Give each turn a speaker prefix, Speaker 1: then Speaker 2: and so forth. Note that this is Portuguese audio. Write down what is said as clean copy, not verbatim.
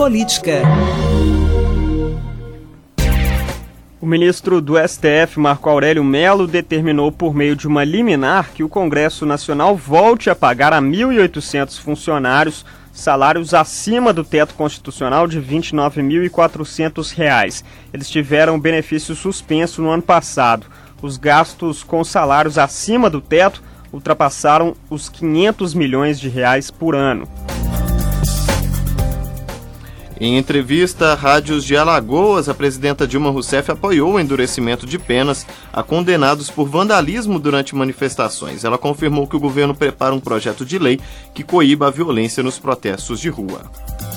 Speaker 1: política.
Speaker 2: O ministro do STF, Marco Aurélio Mello, determinou por meio de uma liminar que o Congresso Nacional volte a pagar a 1.800 funcionários salários acima do teto constitucional de R$ 29.400. Eles tiveram benefício suspenso no ano passado. Os gastos com salários acima do teto ultrapassaram os 500 milhões de reais por ano.
Speaker 3: Em entrevista à Rádios de Alagoas, a presidenta Dilma Rousseff apoiou o endurecimento de penas a condenados por vandalismo durante manifestações. Ela confirmou que o governo prepara um projeto de lei que coíba a violência nos protestos de rua.